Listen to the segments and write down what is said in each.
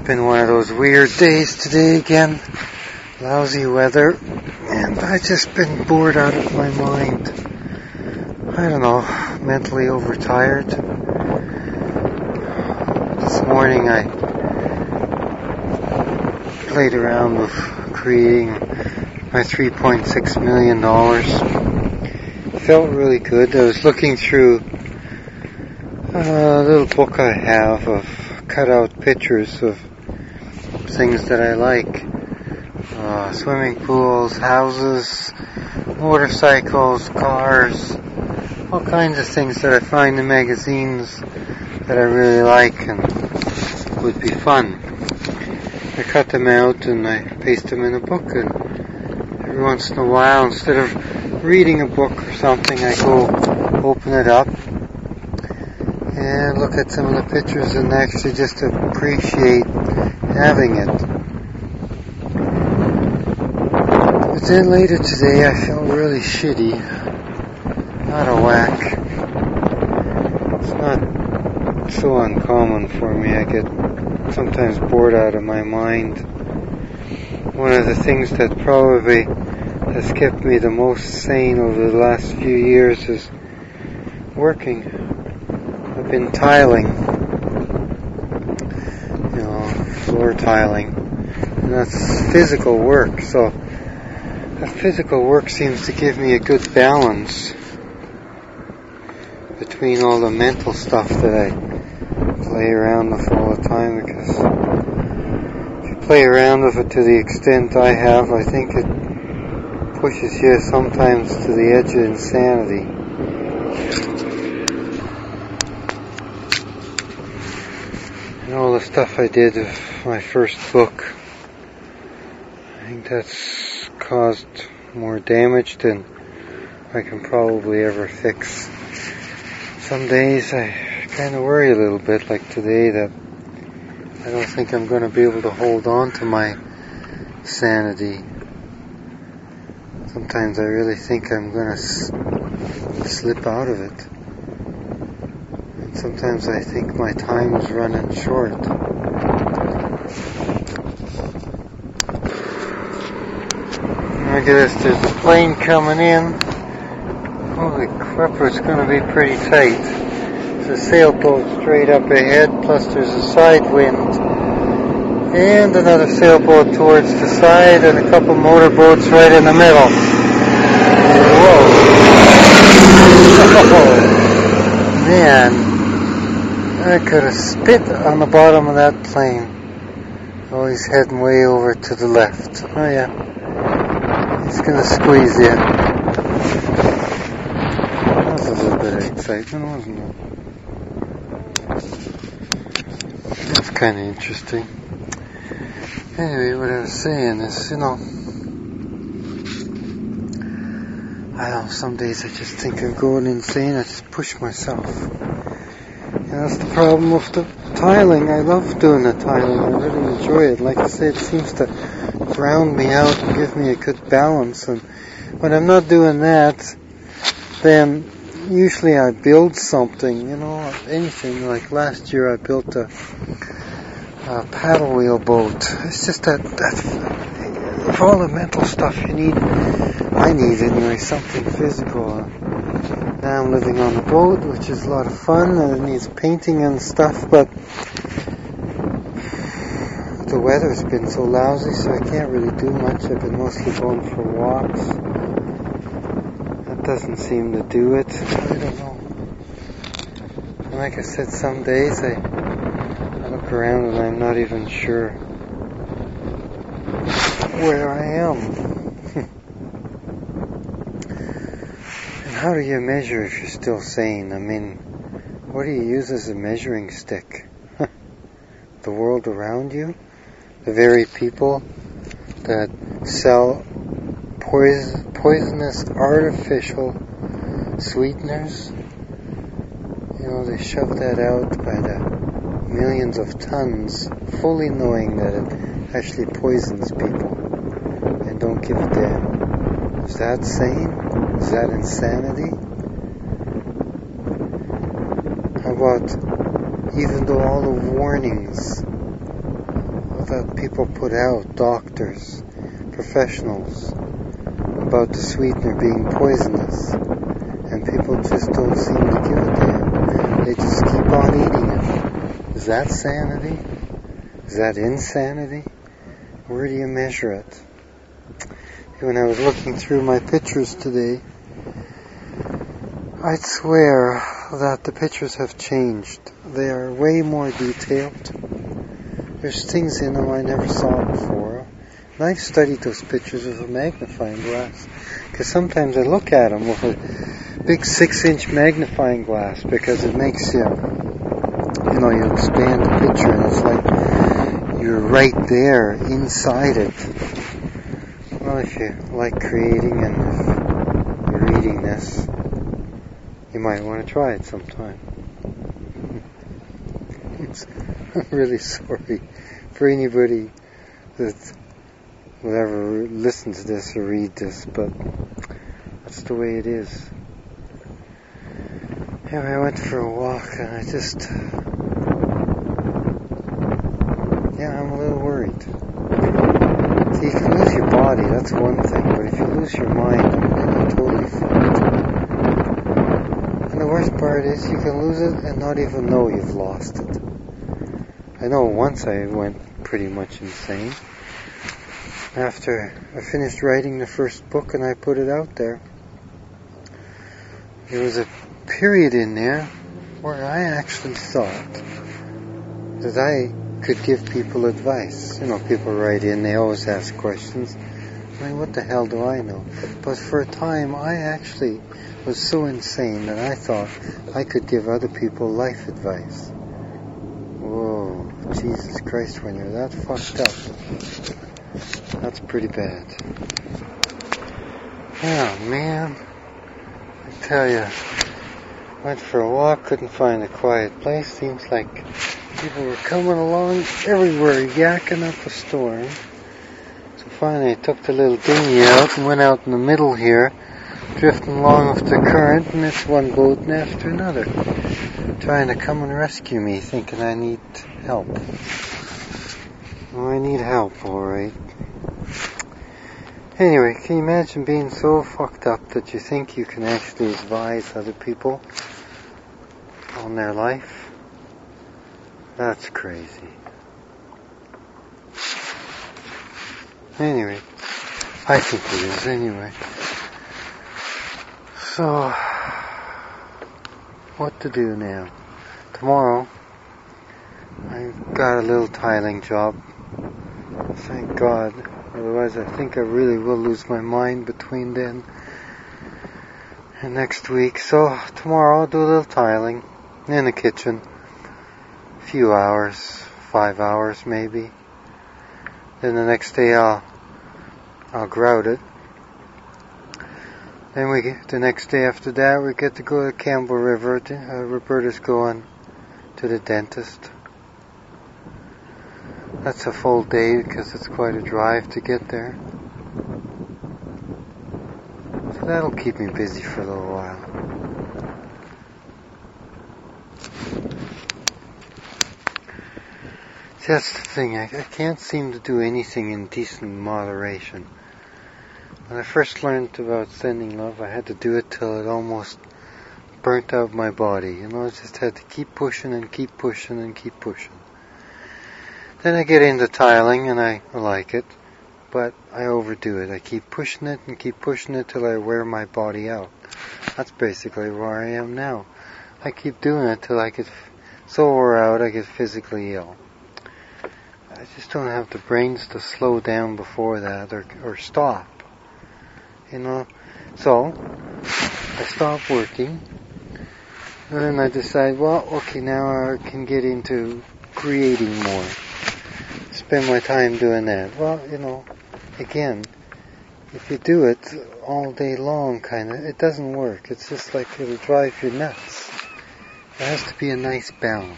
been one of those weird days today again. Lousy weather, and I've just been bored out of my mind. I don't know, mentally overtired. This morning I played around with creating my $3.6 million. Felt really good. I was looking through a little book I have of cut-out pictures of things that I like. Swimming pools, houses, motorcycles, cars, all kinds of things that I find in magazines that I really like and would be fun. I cut them out and I paste them in a book, and every once in a while, instead of reading a book or something, I go open it up and look at some of the pictures and actually just appreciate having it. But then later today I felt really shitty, out of whack. It's not so uncommon for me. I get sometimes bored out of my mind. One of the things that probably has kept me the most sane over the last few years is working. I've been tiling, floor tiling, and that's physical work, so that physical work seems to give me a good balance between all the mental stuff that I play around with all the time, because if you play around with it to the extent I have, I think it pushes you sometimes to the edge of insanity. And all the stuff I did with my first book, I think that's caused more damage than I can probably ever fix. Some days I kind of worry a little bit, like today, that I don't think I'm going to be able to hold on to my sanity. Sometimes I really think I'm going to slip out of it. And sometimes I think my time is running short. Look at this, there's a plane coming in. Holy crap, it's going to be pretty tight. There's a sailboat straight up ahead, plus there's a side wind. And another sailboat towards the side, and a couple motorboats right in the middle. Whoa. Oh, man. I could have spit on the bottom of that plane. Oh, he's heading way over to the left. Oh, yeah. He's going to squeeze you. That was a little bit of excitement, wasn't it? That's kind of interesting. Anyway, what I was saying is, I don't know, some days I just think I'm going insane. I just push myself. And that's the problem with the tiling. I love doing the tiling. I really enjoy it. Like I said, it seems to ground me out and give me a good balance. And when I'm not doing that, then usually I build something, anything. Like last year I built a paddle wheel boat. It's just that of all the mental stuff I need anyway, something physical. Now I'm living on a boat, which is a lot of fun, and it needs painting and stuff, but the weather's been so lousy, so I can't really do much. I've been mostly going for walks. That doesn't seem to do it. I don't know. And like I said, some days I look around and I'm not even sure where I am. And how do you measure if you're still sane? I mean, what do you use as a measuring stick? The world around you? The very people that sell poisonous artificial sweeteners? They shove that out by the millions of tons, fully knowing that it actually poisons people, and don't give a damn. Is that sane? Is that insanity? How about, even though all the warnings that people put out, doctors, professionals, about the sweetener being poisonous, and people just don't seem to give a damn. They just keep on eating it. Is that sanity? Is that insanity? Where do you measure it? When I was looking through my pictures today, I'd swear that the pictures have changed. They are way more detailed. There's things in them I never saw before. And I've studied those pictures with a magnifying glass. Because sometimes I look at them with a big 6-inch magnifying glass, because it makes you expand the picture, and it's like you're right there inside it. Well, if you like creating and reading this, you might want to try it sometime. I'm really sorry for anybody that will ever listen to this or read this, but that's the way it is. Anyway, I went for a walk, and I'm a little worried. See, you can lose your body, that's one thing, but if you lose your mind, then you're totally fucked. And the worst part is, you can lose it and not even know you've lost it. I know once I went pretty much insane. After I finished writing the first book and I put it out there, there was a period in there where I actually thought that I could give people advice. People write in, they always ask questions. I mean, what the hell do I know? But for a time, I actually was so insane that I thought I could give other people life advice. Whoa, Jesus Christ, when you're that fucked up, that's pretty bad. Oh, man. I tell you, went for a walk, couldn't find a quiet place. Seems like people were coming along everywhere, yakking up a storm. So finally I took the little dinghy out and went out in the middle here, drifting along with the current, and it's one boat after another, trying to come and rescue me, thinking I need help. Well, I need help, alright. Anyway, can you imagine being so fucked up that you think you can actually advise other people on their life? That's crazy. Anyway, I think it is anyway. So, what to do now? Tomorrow, I've got a little tiling job. Thank God. Otherwise, I think I really will lose my mind between then and next week. So, tomorrow I'll do a little tiling in the kitchen. A few hours, 5 hours maybe. Then the next day I'll grout it. Then the next day after that, we get to go to Campbell River. Roberta's going to the dentist. That's a full day because it's quite a drive to get there. So that'll keep me busy for a little while. See, that's the thing. I can't seem to do anything in decent moderation. When I first learned about sending love, I had to do it till it almost burnt out my body. I just had to keep pushing and keep pushing and keep pushing. Then I get into tiling and I like it, but I overdo it. I keep pushing it and keep pushing it till I wear my body out. That's basically where I am now. I keep doing it till I get so wore out I get physically ill. I just don't have the brains to slow down before that or stop. So I stop working, and then I decide, well, okay, now I can get into creating more. Spend my time doing that. Well, again, if you do it all day long, it doesn't work. It's just like it'll drive you nuts. There has to be a nice balance.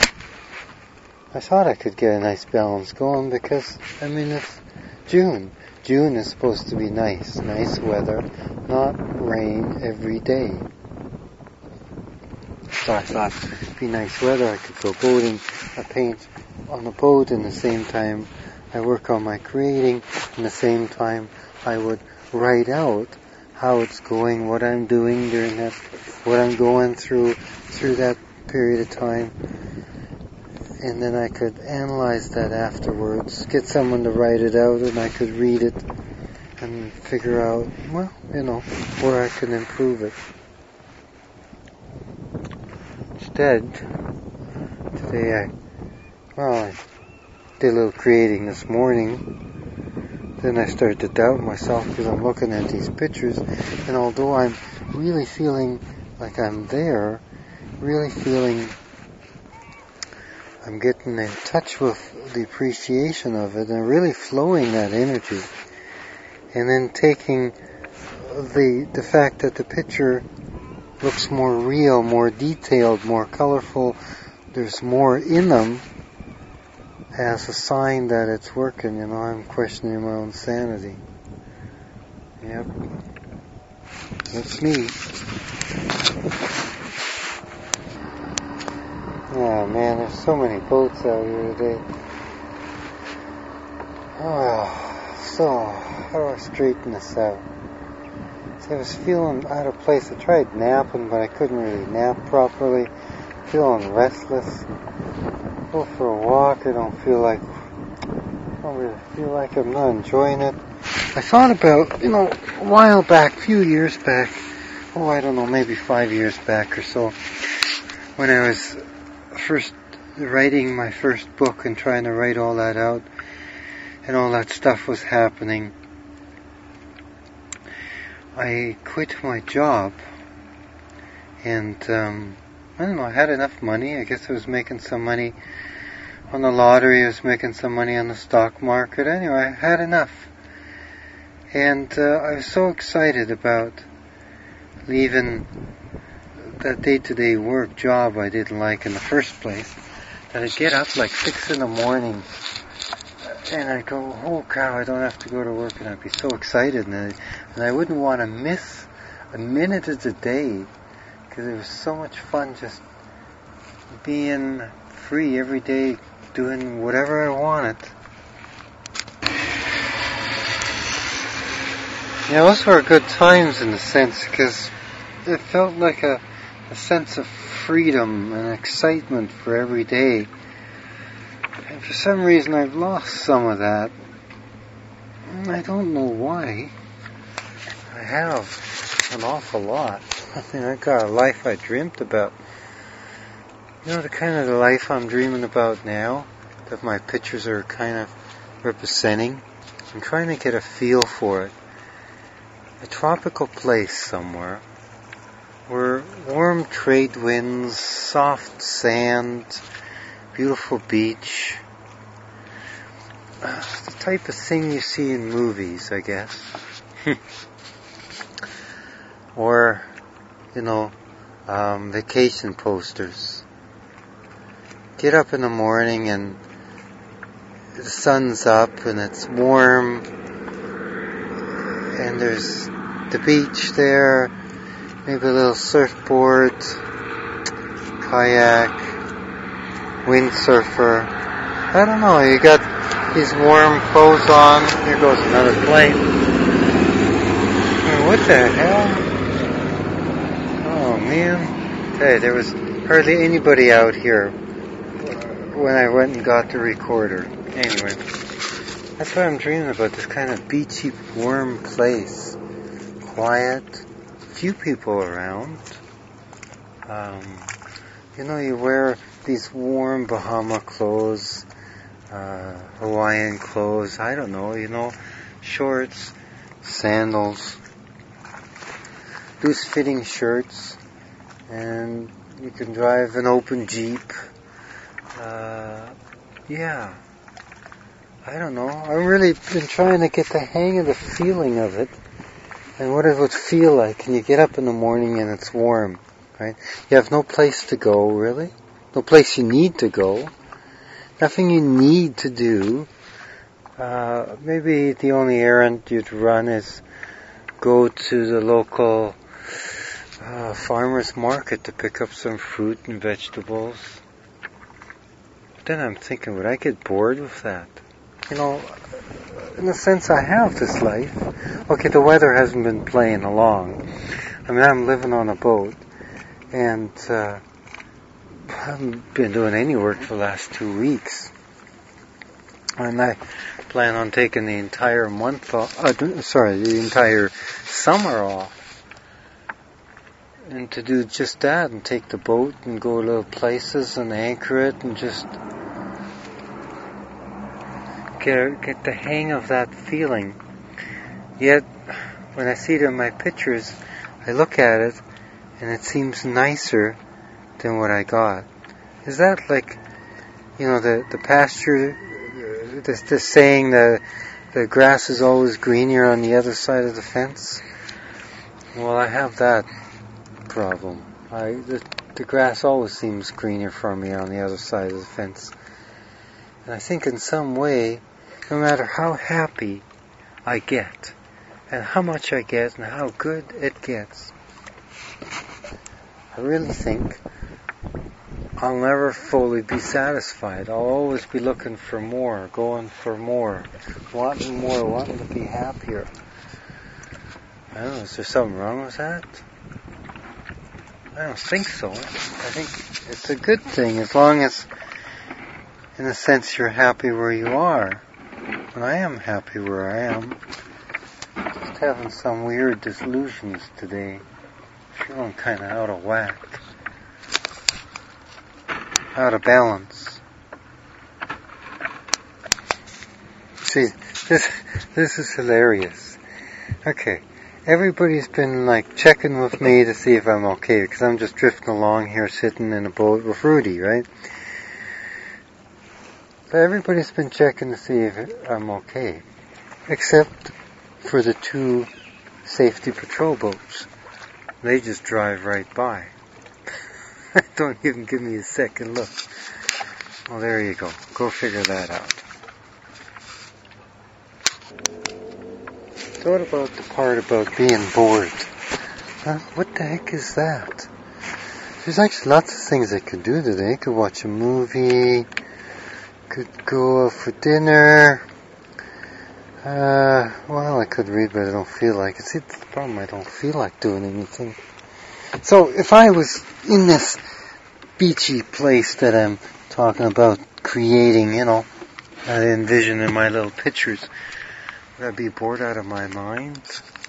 I thought I could get a nice balance going because, it's June. June is supposed to be nice weather, not rain every day. So I thought it'd be nice weather, I could go boating, I paint on the boat, and the same time I work on my creating, and the same time I would write out how it's going, what I'm doing during that, what I'm going through that period of time. And then I could analyze that afterwards, get someone to write it out, and I could read it and figure out, well, where I can improve it. Instead, today I did a little creating this morning. Then I started to doubt myself because I'm looking at these pictures, and although I'm really feeling like I'm there, really feeling I'm getting in touch with the appreciation of it and really flowing that energy, and then taking the fact that the picture looks more real, more detailed, more colorful, there's more in them, as a sign that it's working. I'm questioning my own sanity. Yep, that's me. Oh man, there's so many boats out here today. So how do I straighten this out? I was feeling out of place. I tried napping, but I couldn't really nap properly. Feeling restless. Go for a walk. I don't really feel like I'm not enjoying it. I thought about, a while back, a few years back, I don't know, maybe 5 years back or so, when I was first writing my first book and trying to write all that out, and all that stuff was happening. I quit my job, and I don't know, I had enough money. I guess I was making some money on the lottery, I was making some money on the stock market. Anyway, I had enough. And I was so excited about leaving that day-to-day work job I didn't like in the first place, that I'd get up like 6 in the morning, and I'd go, oh cow, I don't have to go to work, and I'd be so excited, and I wouldn't want to miss a minute of the day, because it was so much fun just being free every day, doing whatever I wanted. Those were good times in a sense, because it felt like a sense of freedom and excitement for every day. And for some reason I've lost some of that. I don't know why. I have an awful lot. I've got a life I dreamt about. The kind of the life I'm dreaming about now, that my pictures are kind of representing. I'm trying to get a feel for it. A tropical place somewhere, where warm trade winds, soft sand, beautiful beach. The type of thing you see in movies, I guess. Or, vacation posters. Get up in the morning and the sun's up and it's warm and there's the beach there, maybe a little surfboard, kayak, windsurfer. I don't know, you got these warm clothes on. Here goes another plane. What the hell? Oh man. Okay, there was hardly anybody out here when I went and got the recorder. Anyway, that's what I'm dreaming about, this kind of beachy, warm place. Quiet, few people around. You wear these warm Bahama clothes, Hawaiian clothes, I don't know, shorts, sandals, loose-fitting shirts, and you can drive an open Jeep. I don't know. I've really been trying to get the hang of the feeling of it and what it would feel like. And you get up in the morning and it's warm, right? You have no place to go, really. No place you need to go. Nothing you need to do. Maybe the only errand you'd run is go to the local farmer's market to pick up some fruit and vegetables. then I'm thinking, would I get bored with that? In a sense, I have this life. Okay, the weather hasn't been playing along. I mean, I'm living on a boat, and I haven't been doing any work for the last 2 weeks. And I plan on taking the entire the entire summer off. And to do just that, and take the boat and go little places and anchor it and just get the hang of that feeling. Yet, when I see it in my pictures, I look at it and it seems nicer than what I got. Is that like, the pasture, the saying that the grass is always greener on the other side of the fence? Well, I have that problem. The grass always seems greener for me on the other side of the fence. And I think in some way, no matter how happy I get, and how much I get, and how good it gets, I really think I'll never fully be satisfied. I'll always be looking for more, going for more, wanting to be happier. I don't know, is there something wrong with that? I don't think so. I think it's a good thing, as long as, in a sense, you're happy where you are. And I am happy where I am. Just having some weird disillusions today. Feeling kind of out of whack. Out of balance. See, this is hilarious. Okay. Everybody's been checking with me to see if I'm okay, because I'm just drifting along here sitting in a boat with Rudy, right? So everybody's been checking to see if I'm okay, except for the 2 safety patrol boats. They just drive right by. Don't even give me a second look. Well, there you go. Go figure that out. So what about the part about being bored? What the heck is that? There's actually lots of things I could do today. I could watch a movie, could go out for dinner. Well, I could read, but I don't feel like it. See, the problem, I don't feel like doing anything. So if I was in this beachy place that I'm talking about creating, I envision in my little pictures, would I be bored out of my mind?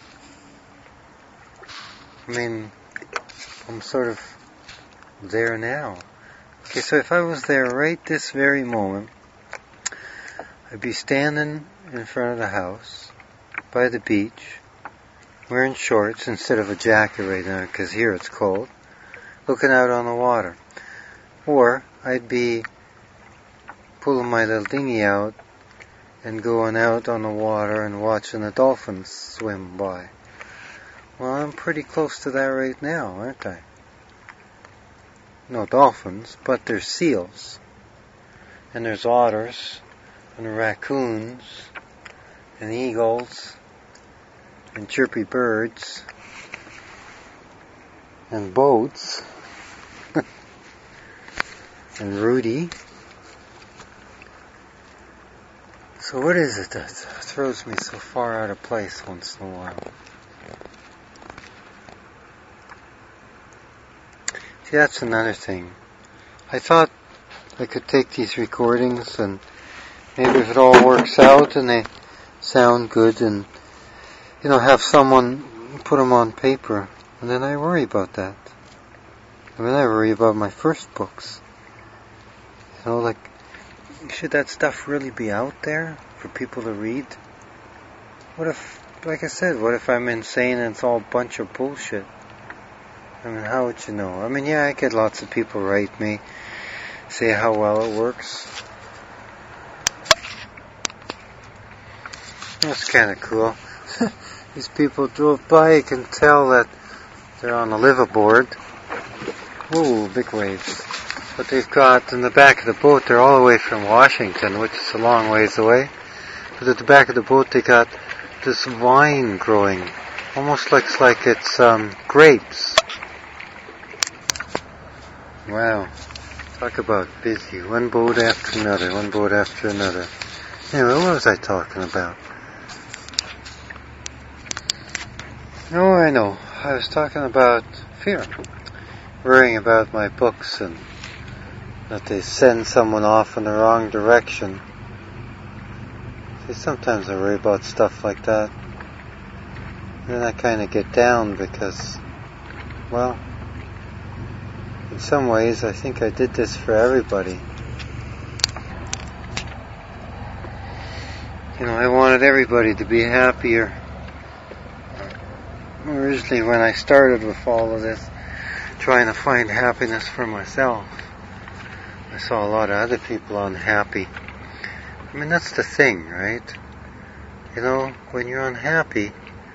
I mean, I'm sort of there now. Okay, so if I was there right this very moment, I'd be standing in front of the house, by the beach, wearing shorts instead of a jacket right now, because here it's cold, looking out on the water. Or I'd be pulling my little dinghy out and going out on the water and watching the dolphins swim by. Well, I'm pretty close to that right now, aren't I? No dolphins, but there's seals. And there's otters, and raccoons, and eagles, and chirpy birds, and boats, and Rudy. So what is it that throws me so far out of place once in a while? See, that's another thing. I thought I could take these recordings and maybe if it all works out and they sound good and, have someone put them on paper. And then I worry about that. I mean, I worry about my first books. Should that stuff really be out there for people to read? What if, like I said, what if I'm insane and it's all a bunch of bullshit? I mean, how would you know? I mean, yeah, I get lots of people write me, say how well it works. That's kind of cool. These people drove by, you can tell that they're on a liveaboard. Whoa, big waves. But they've got, in the back of the boat, they're all the way from Washington, which is a long ways away. But at the back of the boat, they got this vine growing. Almost looks like it's grapes. Wow. Talk about busy. One boat after another, one boat after another. Anyway, what was I talking about? Oh, I know. I was talking about fear. Worrying about my books and that they send someone off in the wrong direction. See, sometimes I worry about stuff like that. And then I kind of get down because, well, in some ways I think I did this for everybody. You know, I wanted everybody to be happier. Originally, when I started with all of this, trying to find happiness for myself, I saw a lot of other people unhappy. I mean, that's the thing, right? You know, when you're unhappy,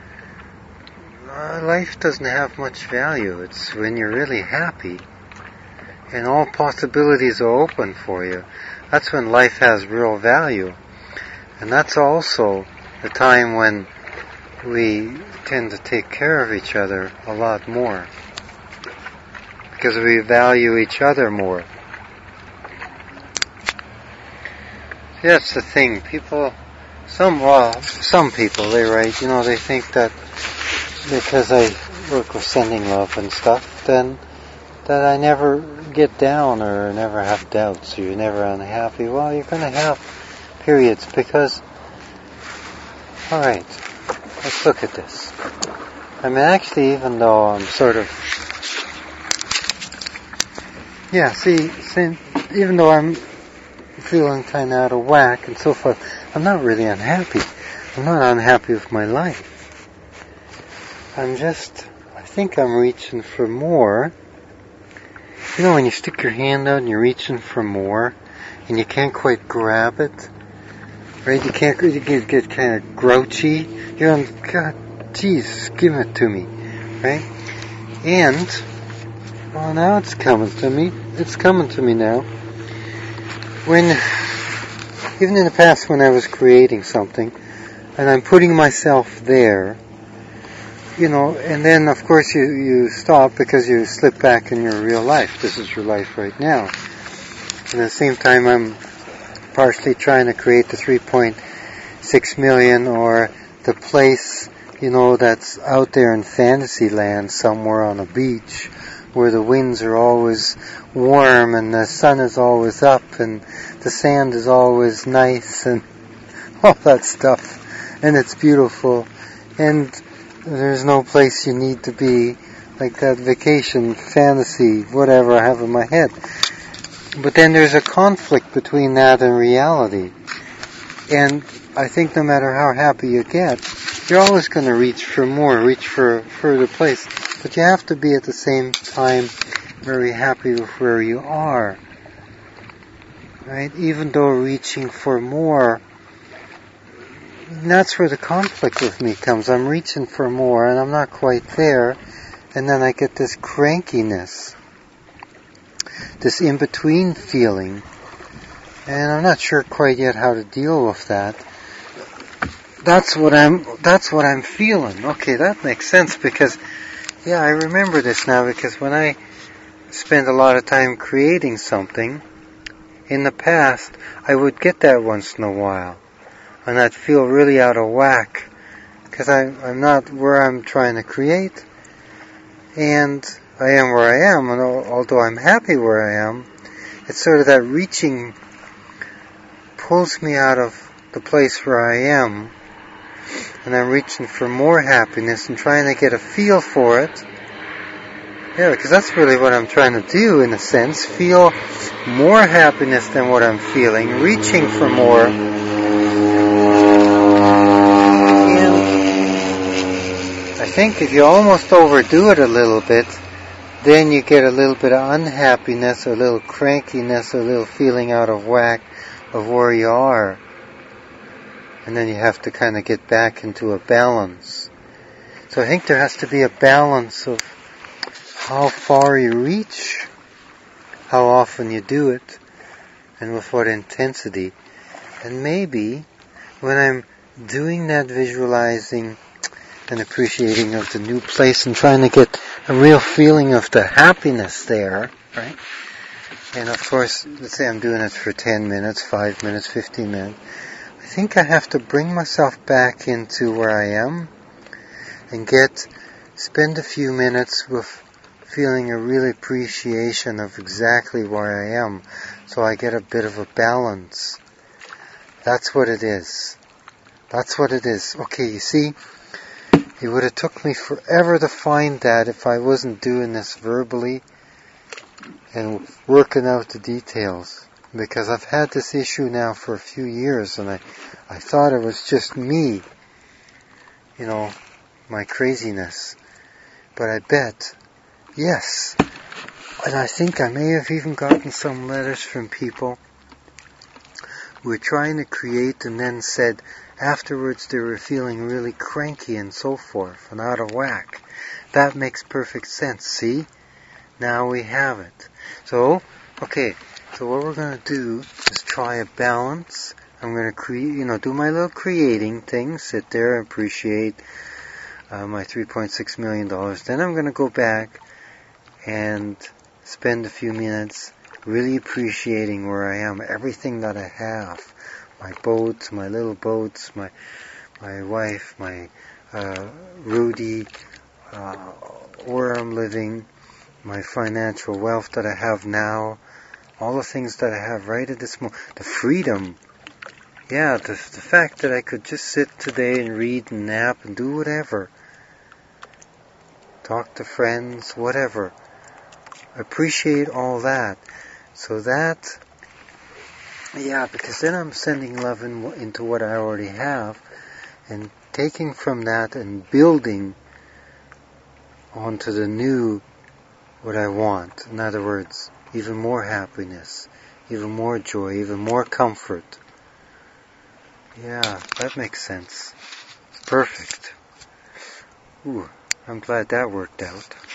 life doesn't have much value. It's when you're really happy and all possibilities are open for you. That's when life has real value. And that's also the time when we tend to take care of each other a lot more. Because we value each other more. That's the thing. Some people, they write, you know, they think that because I work with sending love and stuff, then that I never get down or never have doubts or you're never unhappy. Well, you're going to have periods because, alright, let's look at this. I mean, actually, even though I'm sort of, even though I'm feeling kind of out of whack and so forth, I'm not really unhappy. I'm not unhappy with my life. I think I'm reaching for more. You know, when you stick your hand out and you're reaching for more and you can't quite grab it, right? You get kind of grouchy. You're on, God, Jesus, give it to me, right? And, well, now it's coming to me. It's coming to me now. Even in the past when I was creating something, and I'm putting myself there, you know, and then of course you stop because you slip back in your real life. This is your life right now. And at the same time I'm partially trying to create the 3.6 million or the place, you know, that's out there in fantasy land somewhere on a beach where the winds are always warm and the sun is always up and the sand is always nice and all that stuff. And it's beautiful. And there's no place you need to be, like that vacation, fantasy, whatever I have in my head. But then there's a conflict between that and reality. And I think no matter how happy you get, you're always going to reach for more, reach for a further place. But you have to be at the same time very happy with where you are. Right? Even though reaching for more, that's where the conflict with me comes. I'm reaching for more and I'm not quite there. And then I get this crankiness, this in-between feeling. And I'm not sure quite yet how to deal with that. That's what I'm feeling. Okay, that makes sense because, yeah, I remember this now because when I spend a lot of time creating something, in the past, I would get that once in a while. And I'd feel really out of whack because I'm not where I'm trying to create. And I am where I am, and although I'm happy where I am, it's sort of that reaching pulls me out of the place where I am, and I'm reaching for more happiness and trying to get a feel for it. Yeah, because that's really what I'm trying to do, in a sense, feel more happiness than what I'm feeling, reaching for more. And I think if you almost overdo it a little bit, then you get a little bit of unhappiness, a little crankiness, a little feeling out of whack of where you are. And then you have to kind of get back into a balance. So I think there has to be a balance of how far you reach, how often you do it, and with what intensity. And maybe when I'm doing that visualizing and appreciating of the new place and trying to get a real feeling of the happiness there, right? And of course, let's say I'm doing it for 10 minutes, 5 minutes, 15 minutes. I think I have to bring myself back into where I am and spend a few minutes with feeling a real appreciation of exactly where I am, so I get a bit of a balance. That's what it is. That's what it is. Okay, you see, it would have took me forever to find that if I wasn't doing this verbally and working out the details. Because I've had this issue now for a few years, and I thought it was just me, my craziness. But I bet, yes. And I think I may have even gotten some letters from people who were trying to create and then said afterwards they were feeling really cranky and so forth and out of whack. That makes perfect sense, see? Now we have it. So what we're going to do is try a balance. I'm going to create, do my little creating thing, sit there, appreciate my $3.6 million. Then I'm going to go back and spend a few minutes really appreciating where I am, everything that I have. My boats, my little boats, my wife, my Rudy, where I'm living, my financial wealth that I have now, all the things that I have right at this moment, the freedom. Yeah, the fact that I could just sit today and read and nap and do whatever. Talk to friends, whatever. Appreciate all that. So that, because then I'm sending love into what I already have and taking from that and building onto the new what I want. In other words, even more happiness, even more joy, even more comfort. Yeah, that makes sense. Perfect. Ooh, I'm glad that worked out.